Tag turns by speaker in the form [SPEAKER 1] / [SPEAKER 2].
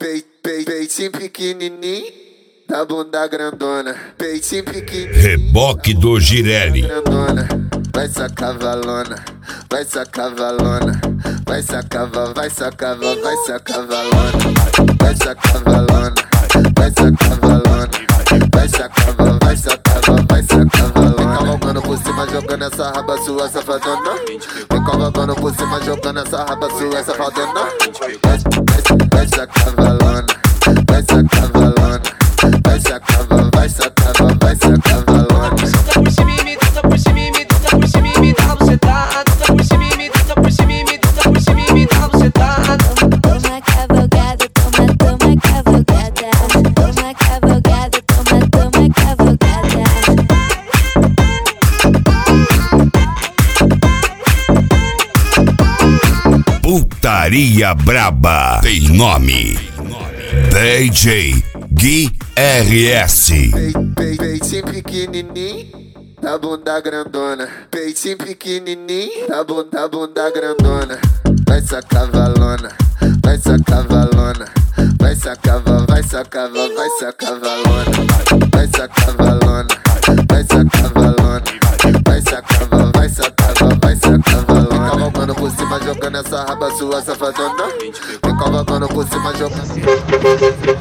[SPEAKER 1] Peitinho pequenininho, da bunda grandona. Peitinho pequenininho,
[SPEAKER 2] Reboque do Girelli.
[SPEAKER 1] grandona. Vai sacar valona, vai sacar valona. Vai sacar, vai sacar, vai sacar valona. Vai sacar valona, vai sacar valona. Vai sacar, vai sacar, vai sacar valona. Vem cavalgando por cima, jogando essa raba sua, safadona. Vem cavalgando por cima, jogando essa raba sua, safadona. Vai sacar valona, vai sacar valona. Vai sacar, vai sacar, vai sacar valona.
[SPEAKER 3] Solta por cima e me tenta por cima e me tenta por cima e me dá você tá. Tenta por cima e me tenta por cima e me tenta por cima e me dá você tá.
[SPEAKER 4] Toma cavalgada, toma cavalgada. Toma cavalgada, toma cavalgada.
[SPEAKER 2] Putaria braba tem nome. DJ Gui RS.
[SPEAKER 1] Peitinho pequenininho, da bunda grandona. Peitinho pequenininho, da bunda grandona. Vai sacar valona, vai sacar valona. Vai sacar, vai sacar, vai sacar valona. Vai sacar valona, vai sacar valona. Vai sacar, vai sacar, vai sacar valona. Vem cavalgando por cima, jogando essa raba sua, safadona. Vem cavalgando por cima, jogando.